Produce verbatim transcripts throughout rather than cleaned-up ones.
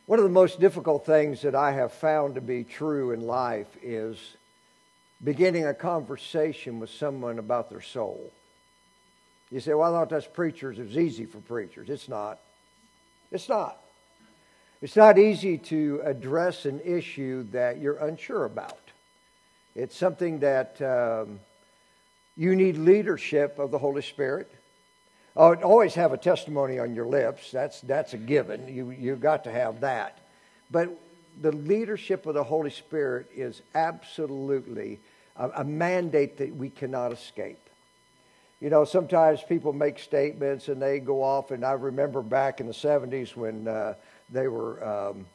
One of the most difficult things that I have found to be true in life is beginning a conversation with someone about their soul. You say, well, I thought that's preachers. It was easy for preachers. It's not. It's not. It's not easy to address an issue that you're unsure about. It's something that um, you need leadership of the Holy Spirit. Oh, always have a testimony on your lips. That's that's a given. You you've got to have that. But the leadership of the Holy Spirit is absolutely a, a mandate that we cannot escape. You know, sometimes people make statements and they go off, and I remember back in the seventies when uh, they were um,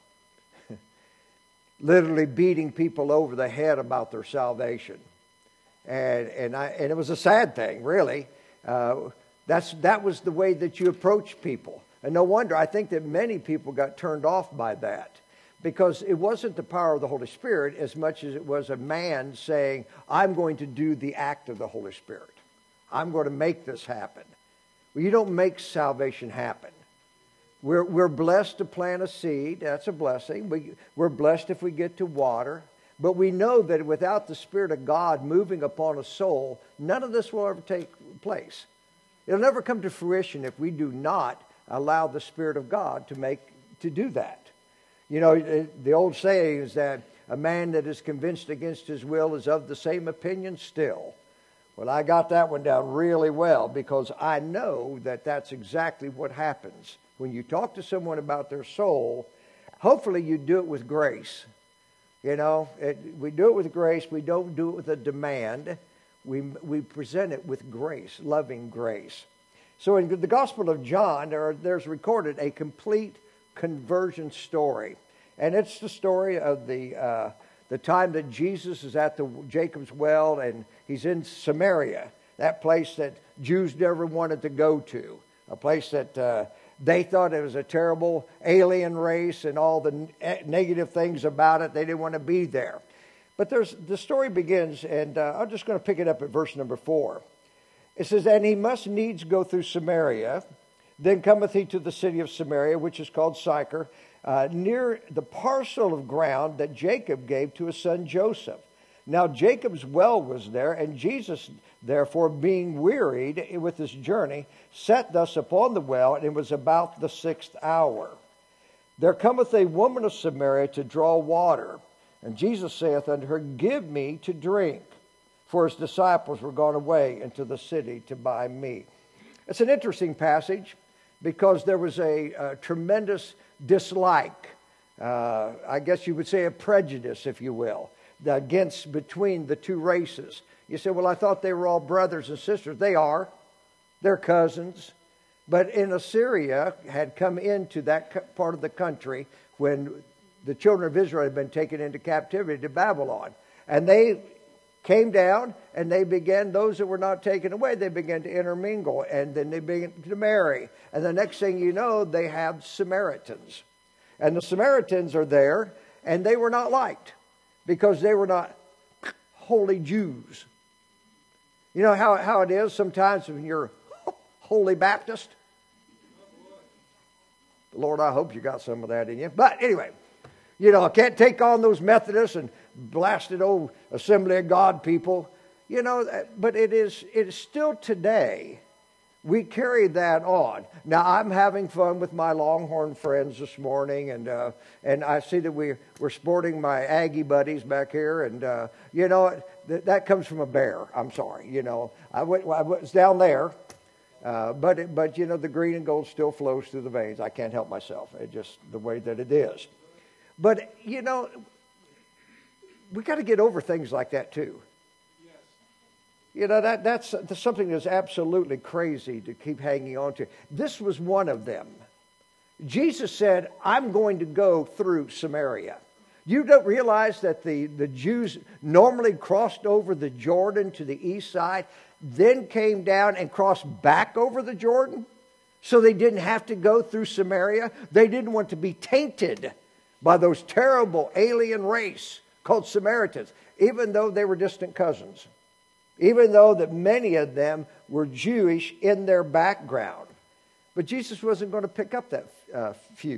literally beating people over the head about their salvation. And and I and it was a sad thing, really. Uh, That's that was the way that you approach people. And no wonder, I think that many people got turned off by that. Because it wasn't the power of the Holy Spirit as much as it was a man saying, I'm going to do the act of the Holy Spirit. I'm going to make this happen. Well, you don't make salvation happen. We're, we're blessed to plant a seed. That's a blessing. We, we're blessed if we get to water. But we know that without the Spirit of God moving upon a soul, none of this will ever take place. It'll never come to fruition if we do not allow the Spirit of God to make to do that. You know, the old saying is that a man that is convinced against his will is of the same opinion still. Well, I got that one down really well because I know that that's exactly what happens. When you talk to someone about their soul, hopefully you do it with grace. You know, it, we do it with grace. We don't do it with a demand. We we present it with grace, loving grace. So in the Gospel of John, there are, there's recorded a complete conversion story. And it's the story of the uh, the time that Jesus is at the Jacob's well and he's in Samaria, that place that Jews never wanted to go to, a place that uh, they thought it was a terrible alien race and all the ne- negative things about it. They didn't want to be there. But there's the story begins, and uh, I'm just going to pick it up at verse number four. It says, and he must needs go through Samaria. Then cometh he to the city of Samaria, which is called Sychar, uh, near the parcel of ground that Jacob gave to his son Joseph. Now Jacob's well was there, and Jesus, therefore, being wearied with his journey, sat thus upon the well, and it was about the sixth hour. There cometh a woman of Samaria to draw water. And Jesus saith unto her, give me to drink. For his disciples were gone away into the city to buy meat. It's an interesting passage because there was a, a tremendous dislike. Uh, I guess you would say a prejudice, if you will, against between the two races. You say, well, I thought they were all brothers and sisters. They are. They're cousins. But in Assyria had come into that part of the country when the children of Israel had been taken into captivity to Babylon. And they came down and they began, those that were not taken away, they began to intermingle. And then they began to marry. And the next thing you know, they have Samaritans. And the Samaritans are there, and they were not liked because they were not holy Jews. You know how, how it is sometimes when you're holy Baptist? Lord, I hope you got some of that in you. But anyway, you know, I can't take on those Methodists and blasted old Assembly of God people. You know, but it is it is still today. We carry that on. Now, I'm having fun with my Longhorn friends this morning, and uh, and I see that we, we're sporting my Aggie buddies back here, and, uh, you know, th- that comes from a bear. I'm sorry, you know. I, went, I was down there, uh, but, it, but, you know, the green and gold still flows through the veins. I can't help myself. It's just the way that it is. But, you know, we got to get over things like that, too. Yes. You know, that that's, that's something that's absolutely crazy to keep hanging on to. This was one of them. Jesus said, I'm going to go through Samaria. You don't realize that the, the Jews normally crossed over the Jordan to the east side, then came down and crossed back over the Jordan, so they didn't have to go through Samaria. They didn't want to be tainted by those terrible alien race called Samaritans, even though they were distant cousins, even though that many of them were Jewish in their background. But Jesus wasn't going to pick up that uh, feud.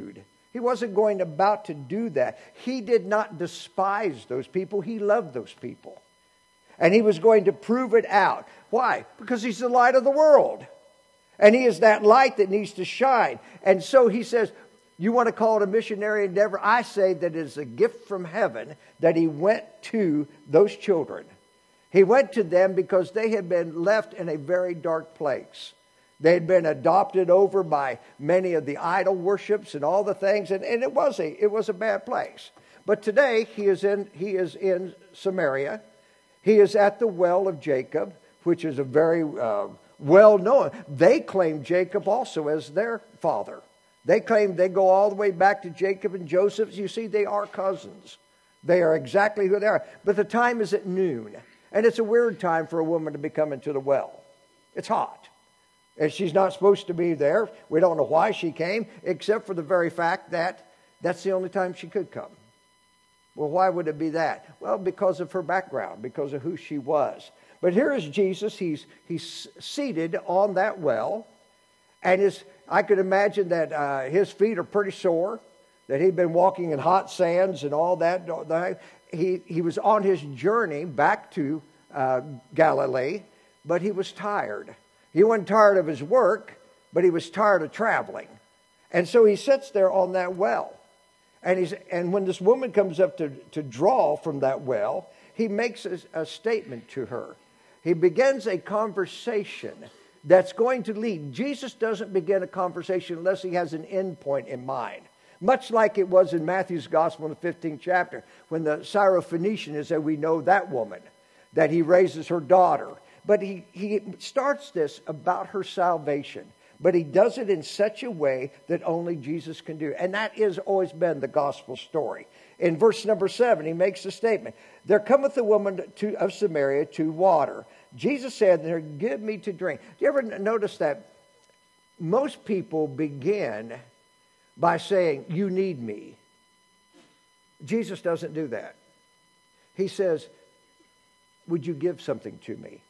He wasn't going about to do that. He did not despise those people. He loved those people. And he was going to prove it out. Why? Because he's the light of the world. And he is that light that needs to shine. And so he says, you want to call it a missionary endeavor? I say that it is a gift from heaven that he went to those children. He went to them because they had been left in a very dark place. They had been adopted over by many of the idol worships and all the things, and, and it was a it was a bad place. But today he is in he is in Samaria. He is at the well of Jacob, which is a very uh, well known. They claim Jacob also as their father. They claim they go all the way back to Jacob and Joseph. You see, they are cousins. They are exactly who they are. But the time is at noon, and it's a weird time for a woman to be coming to the well. It's hot. And she's not supposed to be there. We don't know why she came, except for the very fact that that's the only time she could come. Well, why would it be that? Well, because of her background, because of who she was. But here is Jesus. He's he's seated on that well. And his, I could imagine that uh, his feet are pretty sore, that he'd been walking in hot sands and all that. He, he was on his journey back to uh, Galilee, but he was tired. He wasn't tired of his work, but he was tired of traveling. And so he sits there on that well. And he's and when this woman comes up to, to draw from that well, he makes a, a statement to her. He begins a conversation that's going to lead. Jesus doesn't begin a conversation unless he has an end point in mind. Much like it was in Matthew's Gospel in the fifteenth chapter, when the Syrophoenician is that we know that woman, that he raises her daughter. But he, he starts this about her salvation. But he does it in such a way that only Jesus can do. And that has always been the gospel story. In verse number seven, he makes a statement. There cometh a woman to, of Samaria to water. Jesus said, there, give me to drink. Do you ever notice that most people begin by saying, you need me? Jesus doesn't do that. He says, would you give something to me?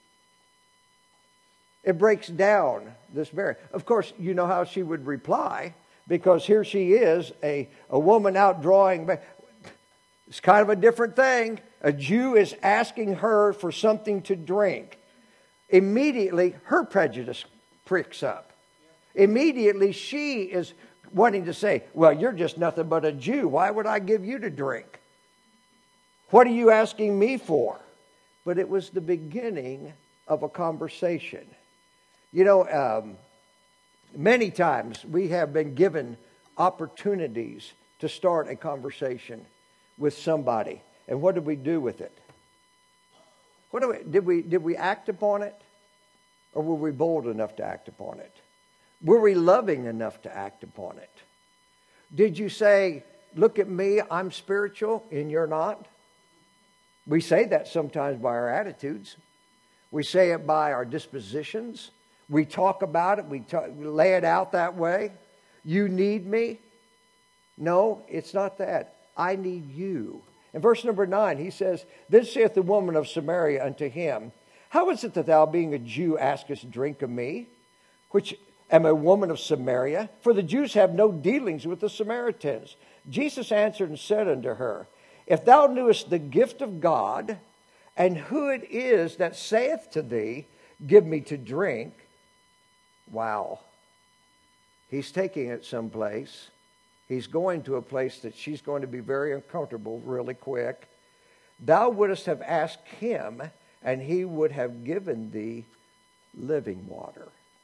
It breaks down this barrier. Of course, you know how she would reply, because here she is, a, a woman out drawing. It's kind of a different thing. A Jew is asking her for something to drink. Immediately, her prejudice pricks up. Immediately, she is wanting to say, well, you're just nothing but a Jew. Why would I give you to drink? What are you asking me for? But it was the beginning of a conversation. You know, um, many times we have been given opportunities to start a conversation with somebody. And what did we do with it? What do we, did we did we act upon it? Or were we bold enough to act upon it? Were we loving enough to act upon it? Did you say, look at me, I'm spiritual, and you're not? We say that sometimes by our attitudes. We say it by our dispositions. We talk about it. We, talk, we lay it out that way. You need me? No, it's not that. I need you. In verse number nine, he says, Then saith the woman of Samaria unto him, How is it that thou, being a Jew, askest drink of me, which am a woman of Samaria? For the Jews have no dealings with the Samaritans. Jesus answered and said unto her, If thou knewest the gift of God, and who it is that saith to thee, Give me to drink. Wow. He's taking it someplace. He's going to a place that she's going to be very uncomfortable really quick. Thou wouldest have asked him, and he would have given thee living water.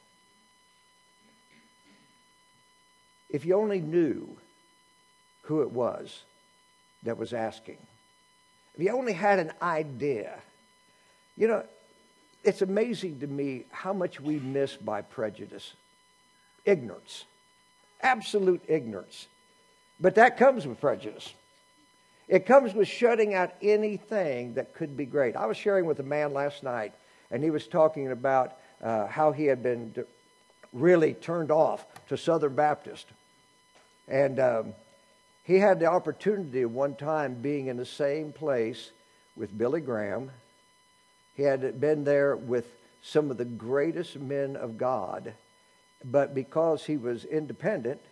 If you only knew who it was that was asking. If you only had an idea. You know, it's amazing to me how much we miss by prejudice. Ignorance. Absolute ignorance. But that comes with prejudice. It comes with shutting out anything that could be great. I was sharing with a man last night, and he was talking about uh, how he had been really turned off to Southern Baptist. And um, he had the opportunity at one time being in the same place with Billy Graham. He had been there with some of the greatest men of God. But because he was independent,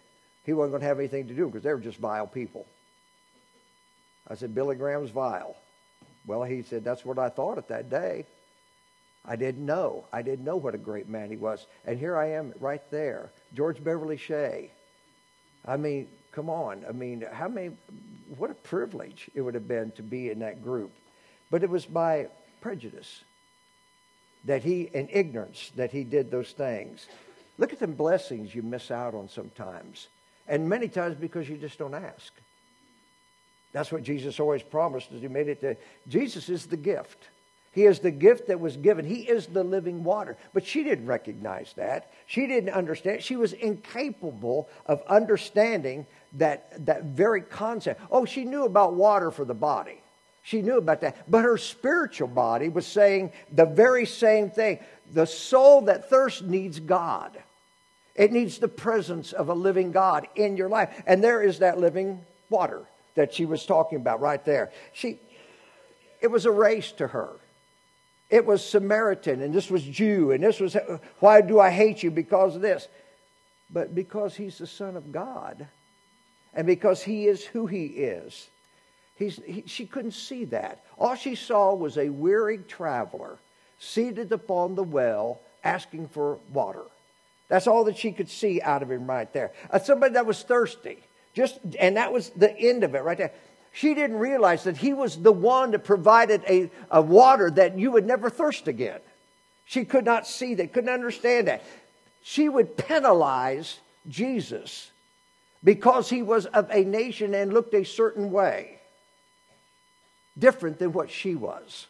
he wasn't going to have anything to do because they were just vile people. I said, Billy Graham's vile. Well, he said, that's what I thought at that day. I didn't know. I didn't know what a great man he was. And here I am right there. George Beverly Shea. I mean, come on. I mean, how many, what a privilege it would have been to be in that group. But it was by prejudice that he, and ignorance, that he did those things. Look at the blessings you miss out on sometimes. And many times because you just don't ask. That's what Jesus always promised us. He made it to, Jesus is the gift. He is the gift that was given. He is the living water. But she didn't recognize that. She didn't understand. She was incapable of understanding that, that very concept. Oh, she knew about water for the body. She knew about that. But her spiritual body was saying the very same thing. The soul that thirsts needs God. It needs the presence of a living God in your life. And there is that living water that she was talking about right there. She, it was a race to her. It was Samaritan, and this was Jew, and this was, why do I hate you? Because of this. But because he's the Son of God, and because he is who he is, he's, he, she couldn't see that. All she saw was a weary traveler seated upon the well asking for water. That's all that she could see out of him right there. Uh, somebody that was thirsty. Just, and that was the end of it right there. She didn't realize that he was the one that provided a, a water that you would never thirst again. She could not see that, couldn't understand that. She would penalize Jesus because he was of a nation and looked a certain way, different than what she was.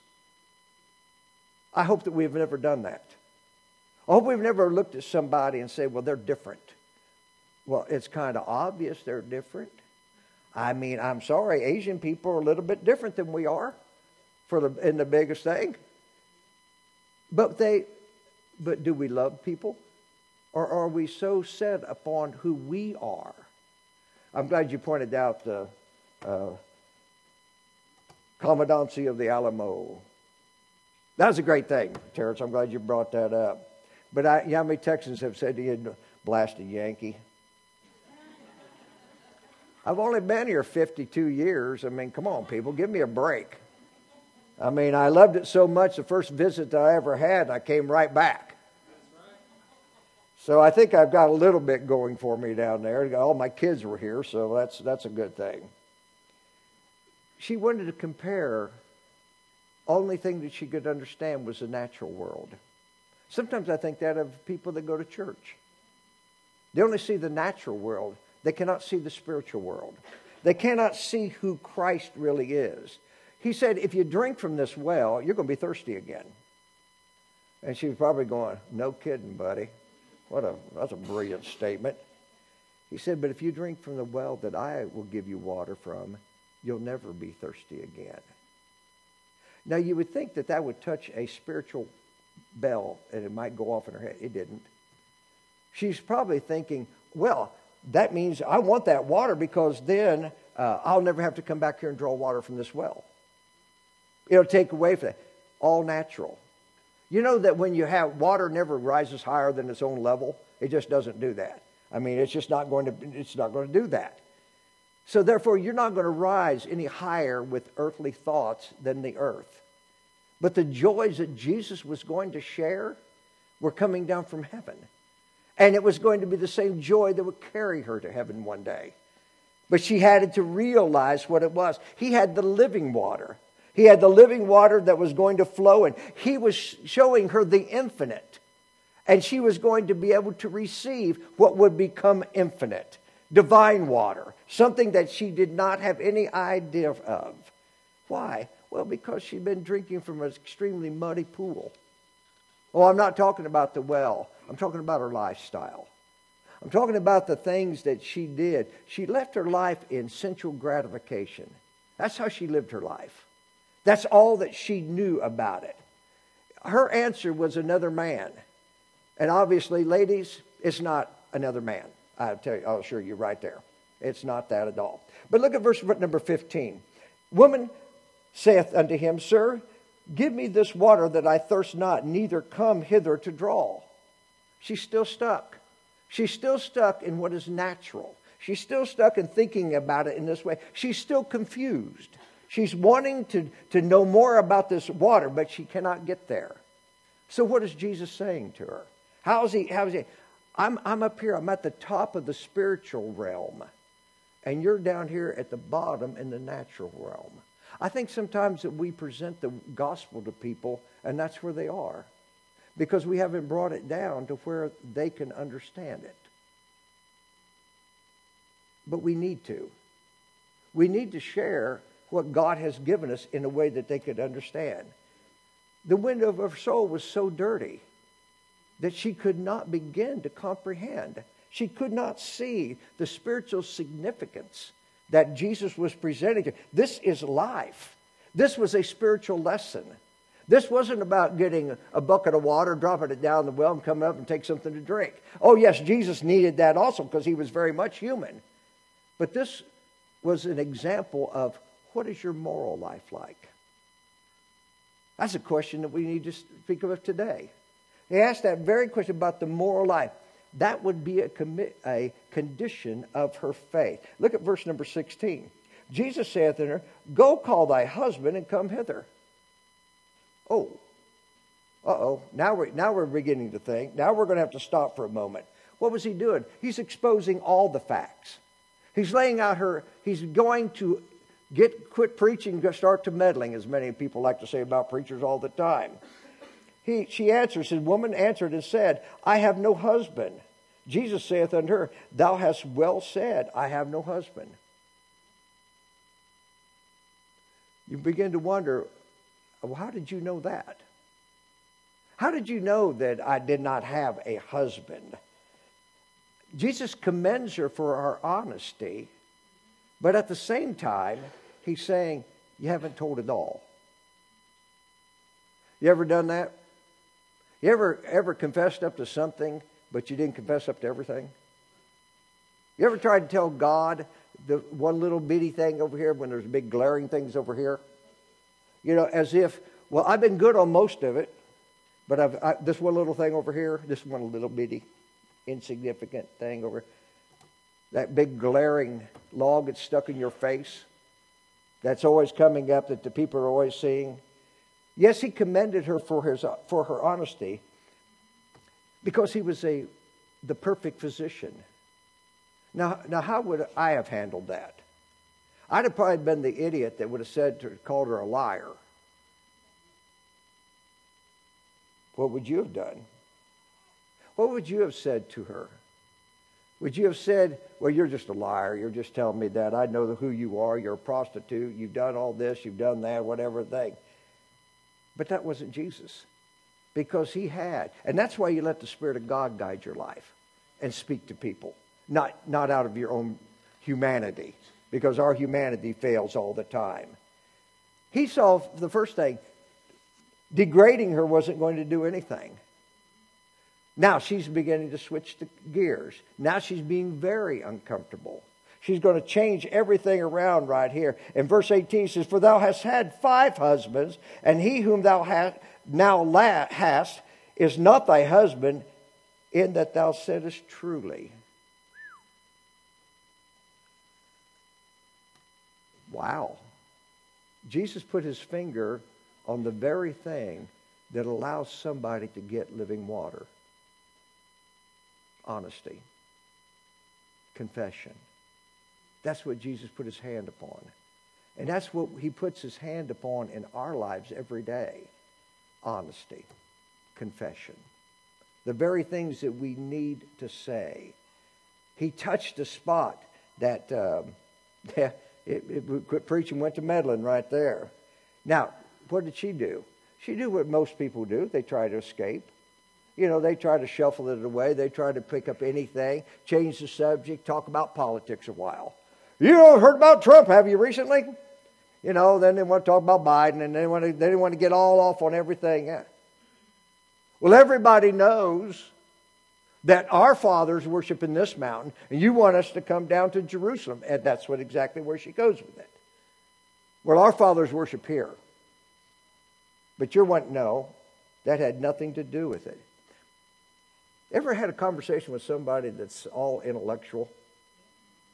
I hope that we've never done that. I hope we've never looked at somebody and said, well, they're different. Well, it's kind of obvious they're different. I mean, I'm sorry, Asian people are a little bit different than we are for the in the biggest thing. But they, but do we love people? Or are we so set upon who we are? I'm glad you pointed out the uh, Commandancy of the Alamo. That was a great thing, Terrence. I'm glad you brought that up. But I, you know how many Texans have said he had blasted Yankee? I've only been here fifty-two years. I mean, come on, people, give me a break. I mean, I loved it so much, the first visit that I ever had, I came right back. So I think I've got a little bit going for me down there. All my kids were here, so that's that's a good thing. She wanted to compare. Only thing that she could understand was the natural world. Sometimes I think that of people that go to church. They only see the natural world. They cannot see the spiritual world. They cannot see who Christ really is. He said, if you drink from this well, you're going to be thirsty again. And she was probably going, no kidding, buddy. What a, that's a brilliant statement. He said, but if you drink from the well that I will give you water from, you'll never be thirsty again. Now, you would think that that would touch a spiritual bell and it might go off in her head. It didn't. She's probably thinking, well, that means I want that water because then uh, I'll never have to come back here and draw water from this well. It'll take away from that. All natural. You know that when you have water never rises higher than its own level. It just doesn't do that. I mean, it's just not going to, it's not going to do that. So therefore, you're not going to rise any higher with earthly thoughts than the earth. But the joys that Jesus was going to share were coming down from heaven. And it was going to be the same joy that would carry her to heaven one day. But she had to realize what it was. He had the living water. He had the living water that was going to flow. And he was showing her the infinite. And she was going to be able to receive what would become infinite. Divine water. Something that she did not have any idea of. Why? Well, because she'd been drinking from an extremely muddy pool. Oh, I'm not talking about the well. I'm talking about her lifestyle. I'm talking about the things that she did. She left her life in sensual gratification. That's how she lived her life. That's all that she knew about it. Her answer was another man. And obviously, ladies, it's not another man. I'll tell you, I'll assure you right there. It's not that at all. But look at verse number fifteen. Woman saith unto him, Sir, give me this water that I thirst not, neither come hither to draw. She's still stuck. She's still stuck in what is natural. She's still stuck in thinking about it in this way. She's still confused. She's wanting to, to know more about this water, but she cannot get there. So what is Jesus saying to her? How is he? How is he? I'm, I'm up here. I'm at the top of the spiritual realm. And you're down here at the bottom in the natural realm. I think sometimes that we present the gospel to people, and that's where they are. Because we haven't brought it down to where they can understand it. But we need to. We need to share what God has given us in a way that they could understand. The window of her soul was so dirty that she could not begin to comprehend. She could not see the spiritual significance that Jesus was presenting to her. This is life. This was a spiritual lesson. This wasn't about getting a bucket of water, dropping it down the well, and coming up and take something to drink. Oh, yes, Jesus needed that also because he was very much human. But this was an example of what is your moral life like? That's a question that we need to speak of today. He asked that very question about the moral life. That would be a, commi- a condition of her faith. Look at verse number sixteen. Jesus saith unto her, Go call thy husband and come hither. Oh, uh-oh. Now we're, now we're beginning to think. Now we're going to have to stop for a moment. What was he doing? He's exposing all the facts. He's laying out her, he's going to get quit preaching, go start to meddling, as many people like to say about preachers all the time. He, she answered, said, Woman answered and said, I have no husband. Jesus saith unto her, Thou hast well said, I have no husband. You begin to wonder, well, how did you know that? How did you know that I did not have a husband? Jesus commends her for her honesty, but at the same time, he's saying, you haven't told it all. You ever done that? You ever ever confessed up to something, but you didn't confess up to everything? You ever tried to tell God the one little bitty thing over here when there's big glaring things over here? You know, as if, well, I've been good on most of it, but I've I, this one little thing over here, this one little bitty, insignificant thing over, that big glaring log that's stuck in your face, that's always coming up, that the people are always seeing. Yes, he commended her for his for her honesty, because he was a the perfect physician. Now, now, how would I have handled that? I'd have probably been the idiot that would have said to called her a liar. What would you have done? What would you have said to her? Would you have said, well, you're just a liar. You're just telling me that. I know who you are. You're a prostitute. You've done all this. You've done that, whatever thing. But that wasn't Jesus. Because he had. And that's why you let the Spirit of God guide your life and speak to people. Not, not out of your own humanity. Because our humanity fails all the time. He saw the first thing. Degrading her wasn't going to do anything. Now she's beginning to switch the gears. Now she's being very uncomfortable. She's going to change everything around right here. In verse eighteen it says, For thou hast had five husbands, and he whom thou hast now la- hast is not thy husband, in that thou saidest truly. Wow. Jesus put his finger on the very thing that allows somebody to get living water. Honesty. Confession. That's what Jesus put his hand upon. And that's what he puts his hand upon in our lives every day. Honesty. Confession. The very things that we need to say. He touched a spot that um, it, it quit preaching, went to meddling right there. Now, what did she do? She did what most people do. They try to escape. You know, they try to shuffle it away. They try to pick up anything, change the subject, talk about politics a while. You know, heard about Trump, have you recently? You know, then they want to talk about Biden, and they want to, they want to get all off on everything. Yeah. Well, everybody knows that our fathers worship in this mountain, and you want us to come down to Jerusalem. And that's what exactly where she goes with it. Well, our fathers worship here. But you're wanting to know that had nothing to do with it. Ever had a conversation with somebody that's all intellectual?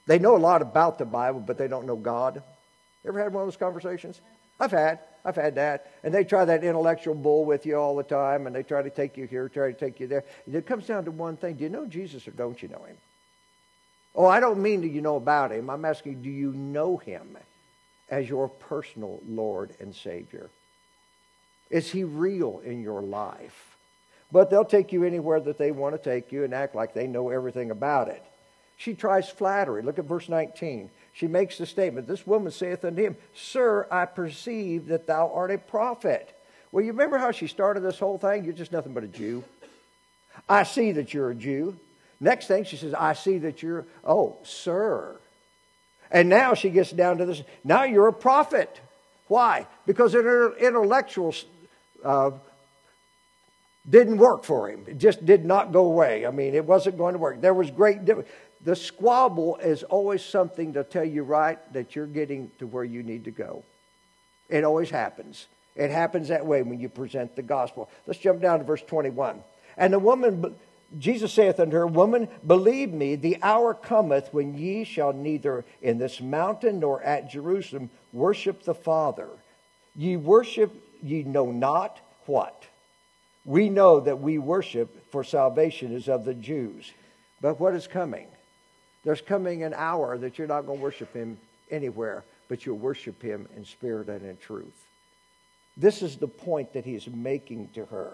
They know a lot about the Bible, but they don't know God. Ever had one of those conversations? I've had. I've had that. And they try that intellectual bull with you all the time, and they try to take you here, try to take you there. It comes down to one thing. Do you know Jesus or don't you know him? Oh, I don't mean that you know about him. I'm asking, do you know him as your personal Lord and Savior? Is he real in your life? But they'll take you anywhere that they want to take you and act like they know everything about it. She tries flattery. Look at verse nineteen. She makes the statement, this woman saith unto him, Sir, I perceive that thou art a prophet. Well, you remember how she started this whole thing? You're just nothing but a Jew. I see that you're a Jew. Next thing, she says, I see that you're, oh, sir. And now she gets down to this, now you're a prophet. Why? Because her intellectual uh, didn't work for him. It just did not go away. I mean, it wasn't going to work. There was great difference. The squabble is always something to tell you right that you're getting to where you need to go. It always happens. It happens that way when you present the gospel. Let's jump down to verse twenty-one. And the woman, Jesus saith unto her, Woman, believe me, the hour cometh when ye shall neither in this mountain nor at Jerusalem worship the Father. Ye worship, ye know not what. We know that we worship, for salvation is of the Jews. But what is coming? There's coming an hour that you're not going to worship him anywhere, but you'll worship him in spirit and in truth. This is the point that he's making to her.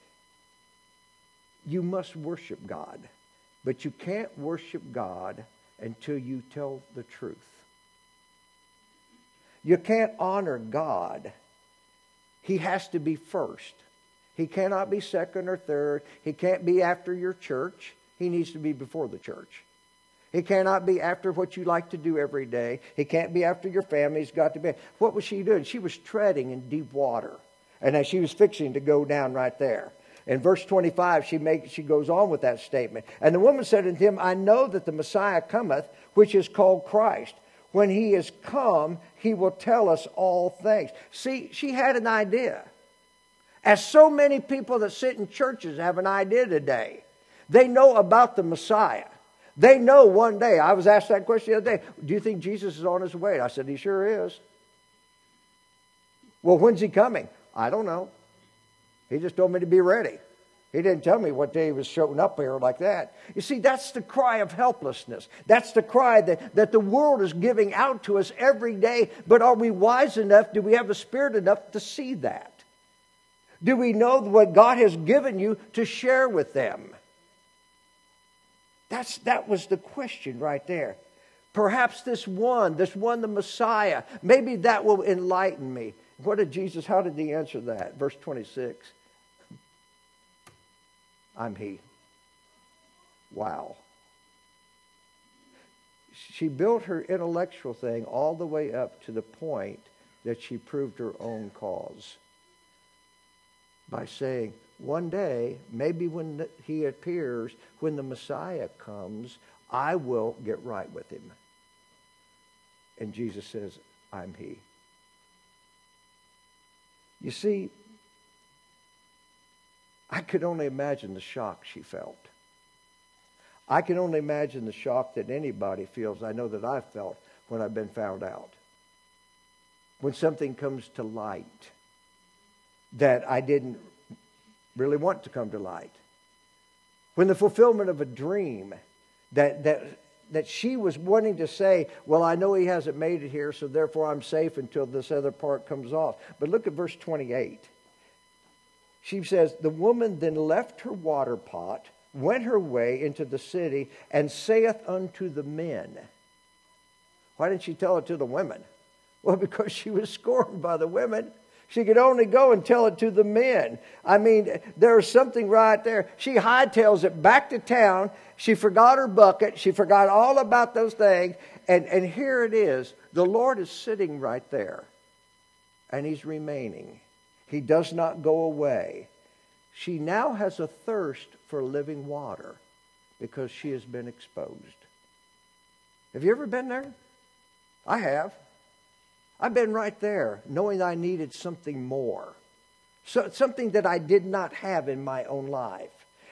You must worship God, but you can't worship God until you tell the truth. You can't honor God. He has to be first. He cannot be second or third. He can't be after your church. He needs to be before the church. He cannot be after what you like to do every day. He can't be after your family. He's got to be. What was she doing? She was treading in deep water. And as she was fixing to go down right there. In verse twenty-five, she makes, she goes on with that statement. And the woman said unto him, I know that the Messiah cometh, which is called Christ. When he is come, he will tell us all things. See, she had an idea. As so many people that sit in churches have an idea today. They know about the Messiah. They know one day. I was asked that question the other day. Do you think Jesus is on his way? I said, he sure is. Well, when's he coming? I don't know. He just told me to be ready. He didn't tell me what day he was showing up here like that. You see, that's the cry of helplessness. That's the cry that, that the world is giving out to us every day. But are we wise enough? Do we have the Spirit enough to see that? Do we know what God has given you to share with them? That's, that was the question right there. Perhaps this one, this one, the Messiah, maybe that will enlighten me. What did Jesus, how did he answer that? Verse twenty-six. I'm he. Wow. She built her intellectual thing all the way up to the point that she proved her own cause. By saying, one day, maybe when he appears, when the Messiah comes, I will get right with him. And Jesus says, I'm he. You see, I could only imagine the shock she felt. I can only imagine the shock that anybody feels. I know that I've felt when I've been found out. When something comes to light that I didn't really want to come to light. When the fulfillment of a dream that that that she was wanting to say, well, I know he hasn't made it here, so therefore I'm safe until this other part comes off. But look at verse twenty-eight. She says, the woman then left her water pot, went her way into the city, and saith unto the men. Why didn't she tell it to the women? Well, because she was scorned by the women. She could only go and tell it to the men. I mean, there's something right there. She hightails it back to town. She forgot her bucket. She forgot all about those things. And, and here it is. The Lord is sitting right there. And he's remaining. He does not go away. She now has a thirst for living water because she has been exposed. Have you ever been there? I have. I've been right there, knowing I needed something more. So, something that I did not have in my own life.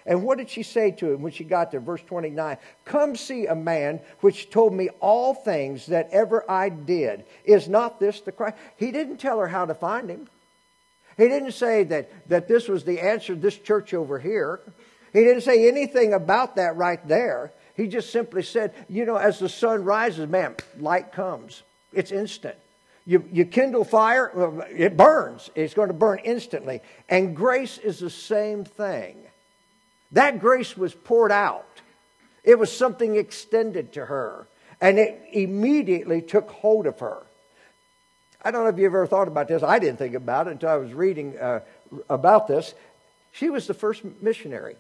And what did she say to him when she got there? Verse twenty-nine, come see a man which told me all things that ever I did. Is not this the Christ? He didn't tell her how to find him. He didn't say that, that this was the answer to this church over here. He didn't say anything about that right there. He just simply said, you know, as the sun rises, man, light comes. It's instant. You, you kindle fire, well, it burns. It's going to burn instantly. And grace is the same thing. That grace was poured out. It was something extended to her. And it immediately took hold of her. I don't know if you've ever thought about this. I didn't think about it until I was reading uh, about this. She was the first missionary.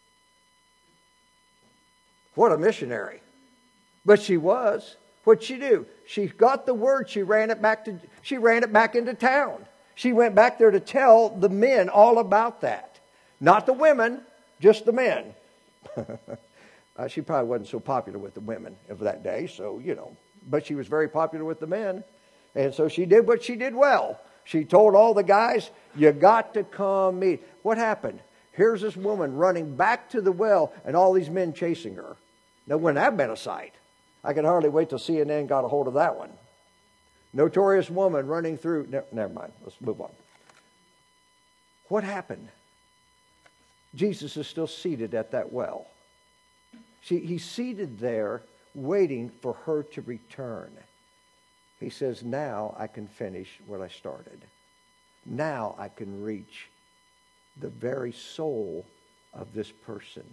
What a missionary. But she was. What'd she do? She got the word. She ran it back to. She ran it back into town. She went back there to tell the men all about that. Not the women, just the men. uh, she probably wasn't so popular with the women of that day, so you know. But she was very popular with the men, and so she did what she did well. She told all the guys, "You got to come meet." What happened? Here's this woman running back to the well, and all these men chasing her. Now, wouldn't that have been a sight? I could hardly wait till C N N got a hold of that one. Notorious woman running through. Ne- never mind. Let's move on. What happened? Jesus is still seated at that well. She, he's seated there waiting for her to return. He says, now I can finish what I started. Now I can reach the very soul of this person.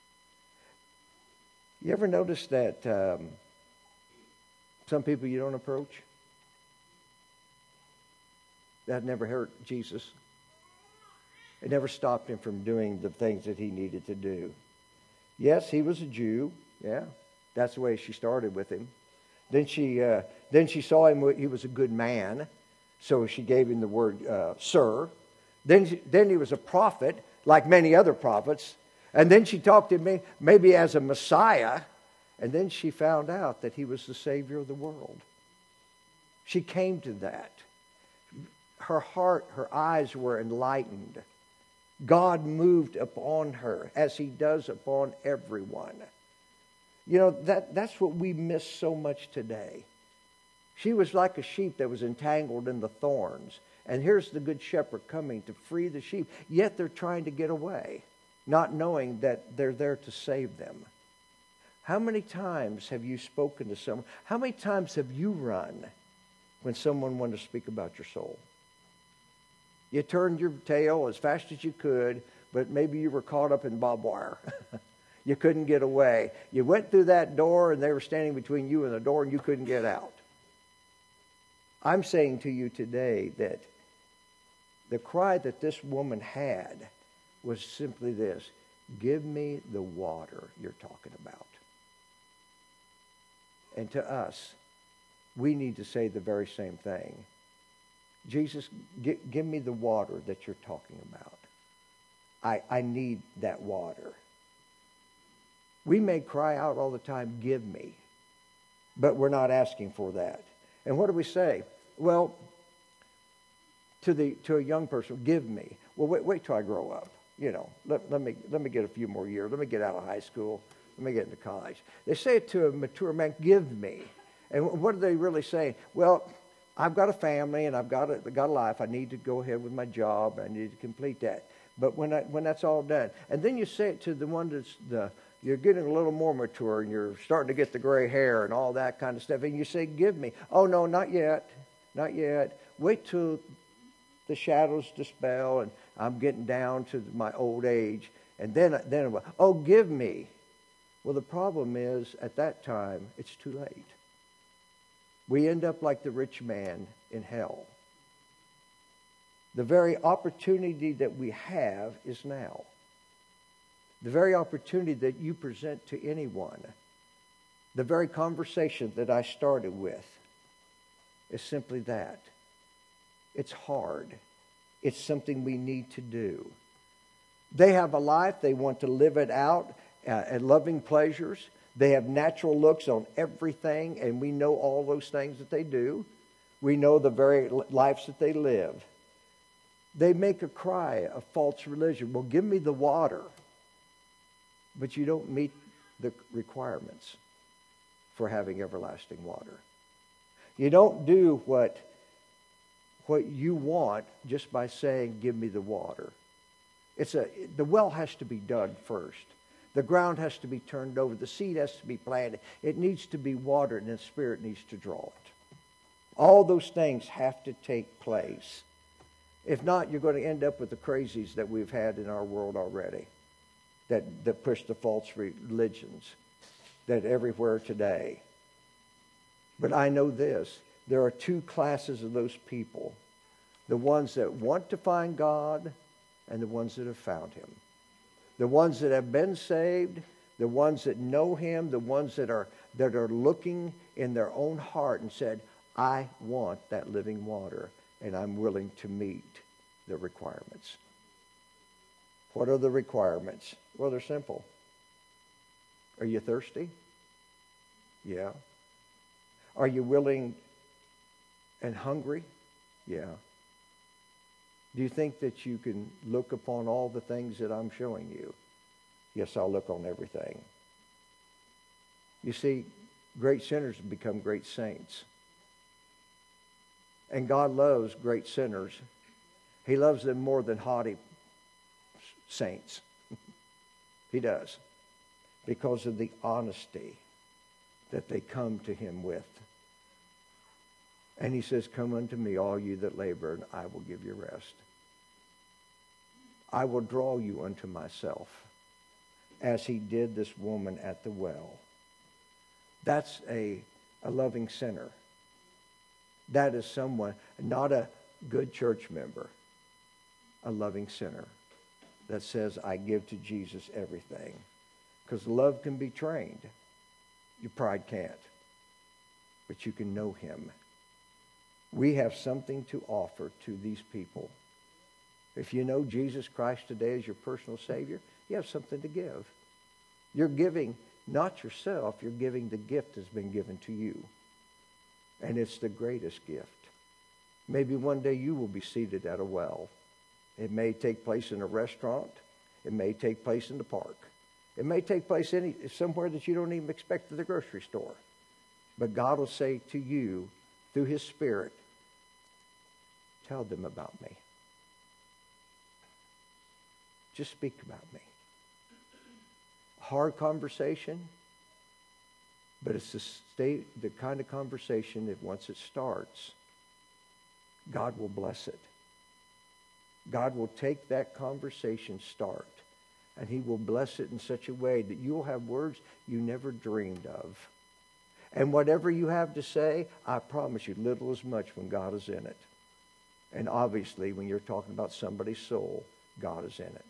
You ever notice that um, some people you don't approach? That never hurt Jesus. It never stopped him from doing the things that he needed to do. Yes, he was a Jew. Yeah, that's the way she started with him. Then she, uh, then she saw him. He was a good man, so she gave him the word uh, "sir." Then, she, then he was a prophet, like many other prophets. And then she talked to me maybe as a Messiah. And then she found out that he was the Savior of the world. She came to that. Her heart, her eyes were enlightened. God moved upon her as he does upon everyone. You know, that, that's what we miss so much today. She was like a sheep that was entangled in the thorns. And here's the good shepherd coming to free the sheep. Yet they're trying to get away, not knowing that they're there to save them. How many times have you spoken to someone? How many times have you run when someone wanted to speak about your soul? You turned your tail as fast as you could, but maybe you were caught up in barbed wire. You couldn't get away. You went through that door and they were standing between you and the door and you couldn't get out. I'm saying to you today that the cry that this woman had was simply this: give me the water you're talking about. And to us, we need to say the very same thing. Jesus, g- give me the water that you're talking about. I, I need that water. We may cry out all the time, give me. But we're not asking for that. And what do we say? Well, to the to a young person, give me. Well, wait, wait till I grow up. You know, let, let me let me get a few more years. Let me get out of high school. Let me get into college. They say it to a mature man, give me. And what are they really saying? Well, I've got a family and I've got a, got a life. I need to go ahead with my job. I need to complete that. But when I, when that's all done, and then you say it to the one that's the you're getting a little more mature and you're starting to get the gray hair and all that kind of stuff, and you say, give me. Oh, no, not yet. Not yet. Wait till the shadows dispel and I'm getting down to my old age. And then, then oh, give me. Well, the problem is, at that time, it's too late. We end up like the rich man in hell. The very opportunity that we have is now. The very opportunity that you present to anyone, the very conversation that I started with, is simply that. It's hard. It's something we need to do. They have a life. They want to live it out uh, and loving pleasures. They have natural looks on everything, and we know all those things that they do. We know the very lives that they live. They make a cry of false religion. Well, give me the water. but you don't meet the requirements for having everlasting water. You don't do what, what you want just by saying, give me the water. It's a, the well has to be dug first. The ground has to be turned over. The seed has to be planted. It needs to be watered, and the Spirit needs to draw it. All those things have to take place. If not, you're going to end up with the crazies that we've had in our world already, that, that push the false religions, that everywhere today. But I know this, there are two classes of those people, the ones that want to find God and the ones that have found Him. The ones that have been saved, the ones that know Him, the ones that are, that are looking in their own heart and said, I want that living water, and I'm willing to meet the requirements. What are the requirements? Well, they're simple. Are you thirsty? Yeah. Are you willing and hungry? Yeah. Do you think that you can look upon all the things that I'm showing you? Yes, I'll look on everything. You see, great sinners become great saints. And God loves great sinners. He loves them more than haughty saints. He does. Because of the honesty that they come to Him with. And He says, come unto me, all you that labor, and I will give you rest. I will draw you unto myself, as He did this woman at the well. That's a, a loving sinner. That is someone, not a good church member, a loving sinner that says, I give to Jesus everything. Because love can be trained. Your pride can't. But you can know Him. We have something to offer to these people. If you know Jesus Christ today as your personal Savior, you have something to give. You're giving not yourself, you're giving the gift that's been given to you. And it's the greatest gift. Maybe one day you will be seated at a well. It may take place in a restaurant. It may take place in the park. It may take place any somewhere that you don't even expect, at the grocery store. But God will say to you, through His Spirit, tell them about me. Just speak about me. Hard conversation, but it's the, state, the kind of conversation that once it starts, God will bless it. God will take that conversation start, and He will bless it in such a way that you'll have words you never dreamed of. And whatever you have to say, I promise you, little is much when God is in it. And obviously, when you're talking about somebody's soul, God is in it.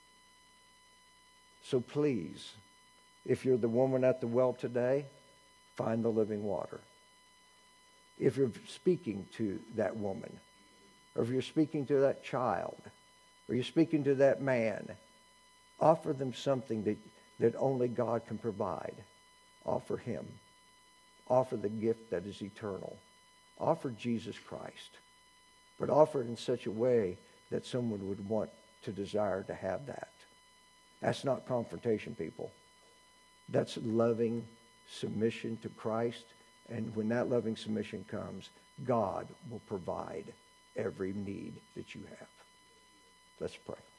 So please, if you're the woman at the well today, find the living water. If you're speaking to that woman, or if you're speaking to that child, or you're speaking to that man, offer them something that, that only God can provide. Offer Him. Offer the gift that is eternal. Offer Jesus Christ. But offer it in such a way that someone would want to desire to have that. That's not confrontation, people. That's loving submission to Christ. And when that loving submission comes, God will provide every need that you have. Let's pray.